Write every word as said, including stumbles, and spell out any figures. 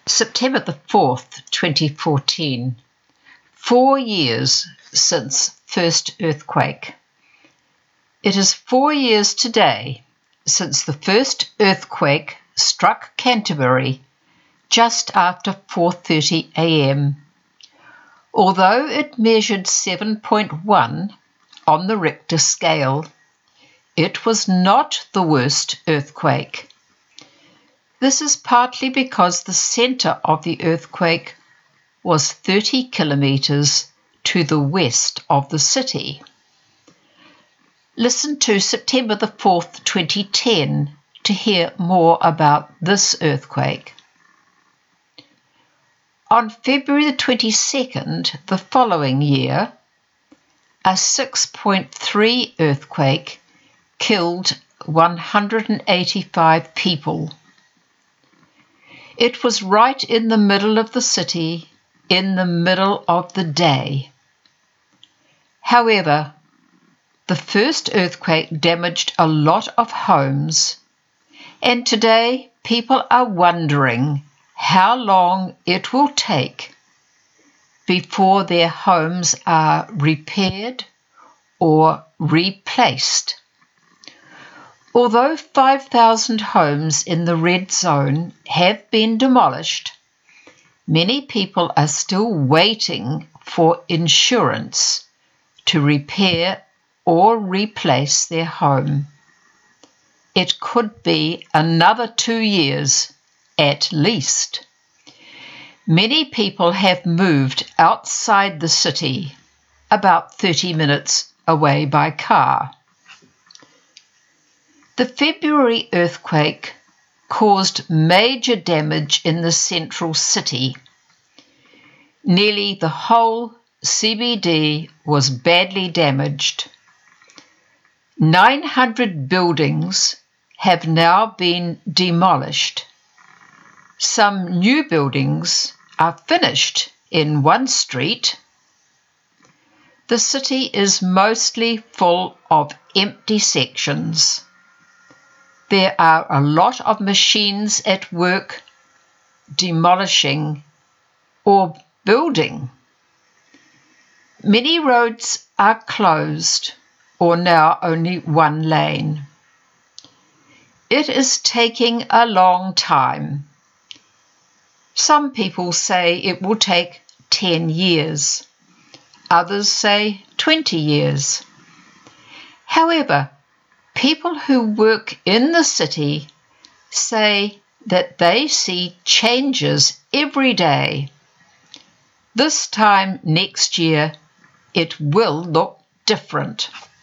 September the fourth, twenty fourteen. Four years since first earthquake. It is four years today since the first earthquake struck Canterbury just after four thirty a m Although it measured seven point one on the Richter scale, it was not the worst earthquake. This is partly because the centre of the earthquake was thirty kilometres to the west of the city. Listen to September the fourth, twenty ten to hear more about this earthquake. On February the twenty-second the following year, a six point three earthquake killed one hundred eighty-five people. It was right in the middle of the city, in the middle of the day. However, the first earthquake damaged a lot of homes, and today people are wondering how long it will take before their homes are repaired or replaced. Although five thousand homes in the red zone have been demolished, many people are still waiting for insurance to repair or replace their home. It could be another two years at least. Many people have moved outside the city, about thirty minutes away by car. The February earthquake caused major damage in the central city. Nearly the whole C B D was badly damaged. nine hundred buildings have now been demolished. Some new buildings are finished in one street. The city is mostly full of empty sections. There are a lot of machines at work demolishing or building. Many roads are closed or now only one lane. It is taking a long time. Some people say it will take ten years. Others say twenty years. However, people who work in the city say that they see changes every day. This time next year, it will look different.